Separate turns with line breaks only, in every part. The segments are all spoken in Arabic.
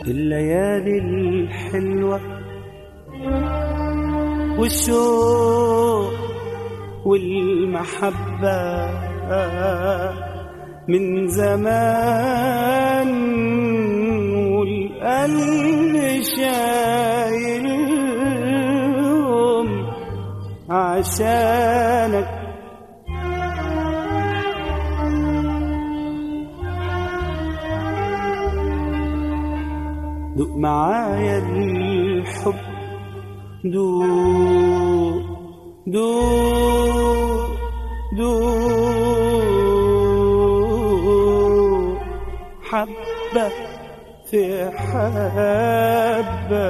الليالي الحلوة والشوق والمحبة من زمان، والقلب شايلهم عشانك. دوق معايا الحب، دوق دوق دوق حبة في حبة.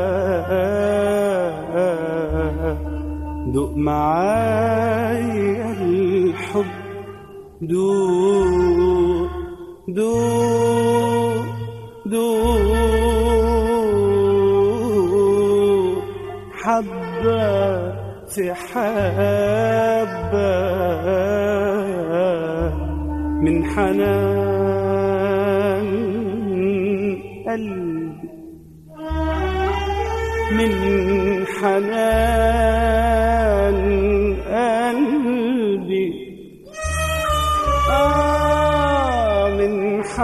دوق معايا الحب، دوق دوق دوق حبة في حبة من حنان قلبي، من حنان قلبي، من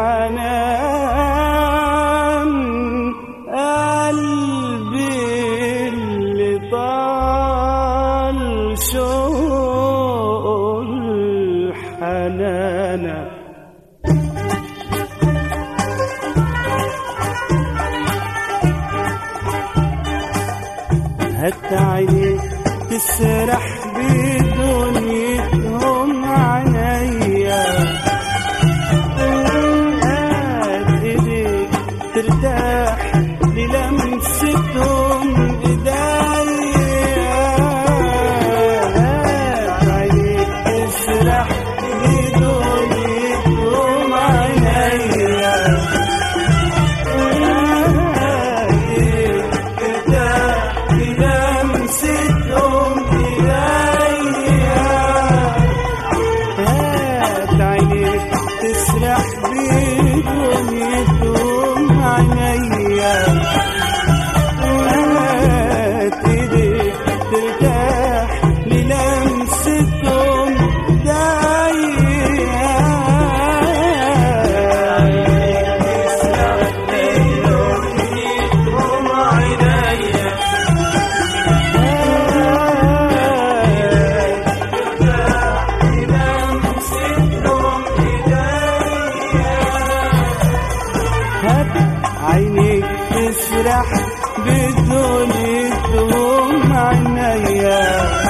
حنان قلبي اللي طال شوق الحنانة. هات عينيك تسرح بدنيتهم عنيا، هات ايديك ترتاح للمستهم ايديا، هات عينيك تسرح بدنيتهم عنيا، عينيك تسرح بدنيتهم عنيا،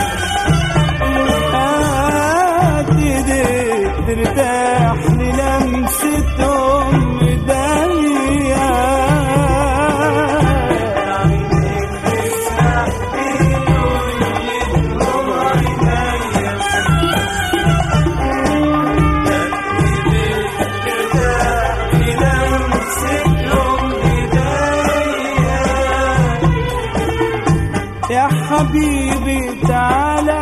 هات ايديك ترتاح للمستهم ايديا، عينيك تسرح بدنيتهم عنيا، يا حبيبي تعالى،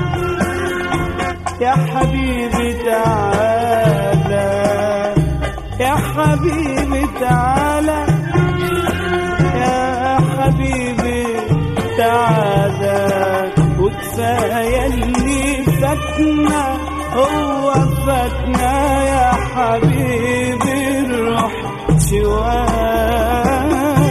يا حبيبي تعالى، يا حبيبي تعالى، يا حبيبي تعالى، وكفاية اللي فاتنا هو فاتنا، يا حبيبي الروح شوية.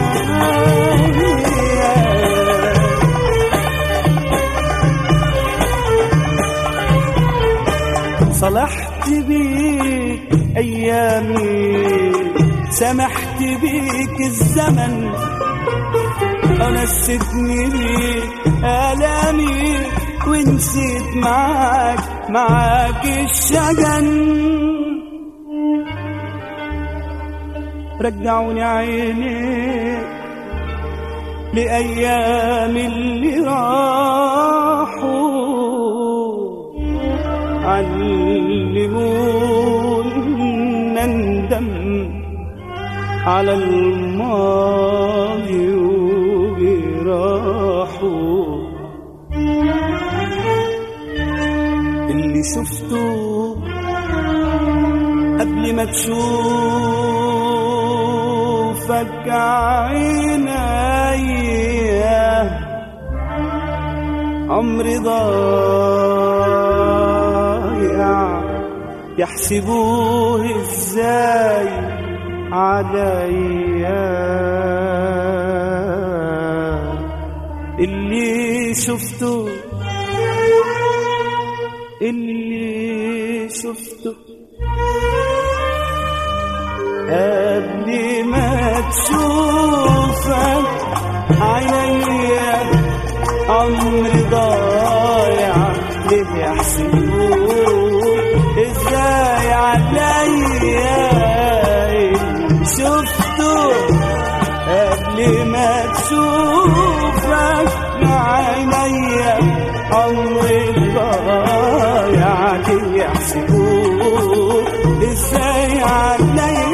صلحت بيك أيامي، سمحت بيك الزمن، ونسيتني بيك آلامي، ونسيت معاك الشجن. رجعوني عيني لأيام اللي راحوا، علمونا ندم على الماضي وجراحه. اللي شفته قبل ما تشوف تشوفك عينيا عمري ضايع يحسبوه ازاي عليا اللي شفته قبل ما تشوفك عينيا عمري ضايع ليه يحسبوه ازاي عليا اللي شفته قبل ما تشوفك عينيا عمري ضايع ليه يحسبوه ازاي عليا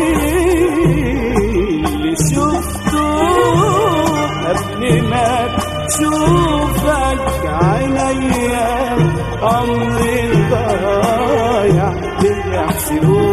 اللي شفته قبل ما تشوفك عينيا عمري ضايع ليه يحسبوه